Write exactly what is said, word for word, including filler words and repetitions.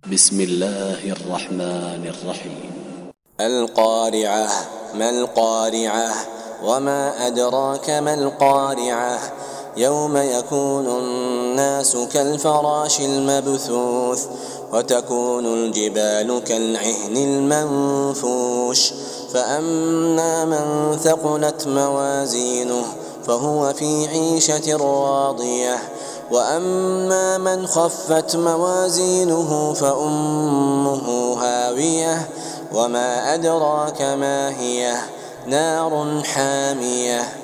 بسم الله الرحمن الرحيم. القارعة. ما القارعة؟ وما أدراك ما القارعة؟ يوم يكون الناس كالفراش المبثوث وتكون الجبال كالعهن المنفوش فأما من ثقلت موازينه فهو في عيشة راضية وأما من خفت موازينه فأمه هاوية وما أدراك ما هي نار حامية.